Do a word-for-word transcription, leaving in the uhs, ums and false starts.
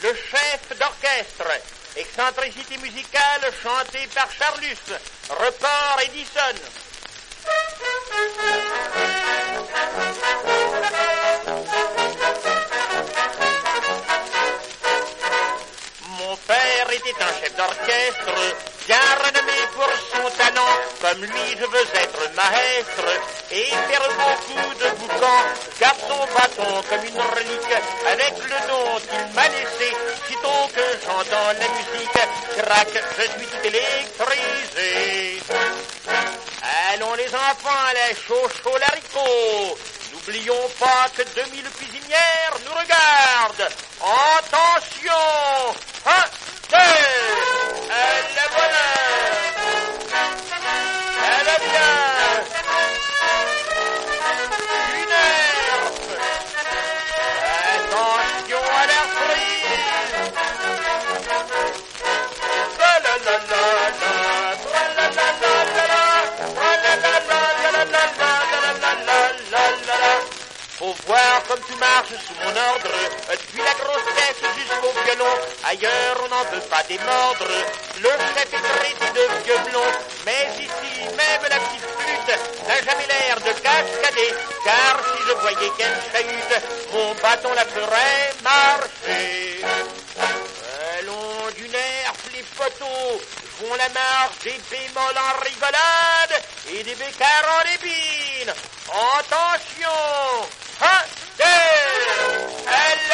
le chef d'orchestre. Excentricité musicale chantée par Charlus, report Edison. Mon père était un chef d'orchestre, bien renommé pour son talent. Comme lui, je veux être maître et faire beaucoup de boucans. Garde son bâton comme une relique, avec le don qu'il m'a laissé. Sitôt que j'entends la musique, crac, je suis tout électrisé. Allons les enfants, les chauds chauds l'haricot. N'oublions pas que deux mille cuisinières nous regardent. Attention! Un, deux, la voilà! Elle est bien! Une herbe! Attention à l'air prise! La la la la la, la la la la la, la la la la la la la la. Faut voir comme tout marche sous mon ordre, depuis la grossesse jusqu'au violon. Ailleurs on n'en veut pas démordre, le chef est traité de vieux blond. Mais ici, même la petite flûte n'a jamais l'air de cascader, car si je voyais qu'elle chahute, mon bâton la ferait marcher. Allons du nerf, les poteaux font la marche des bémols en rigolade et des bécards en épine. Attention! Un, deux, elle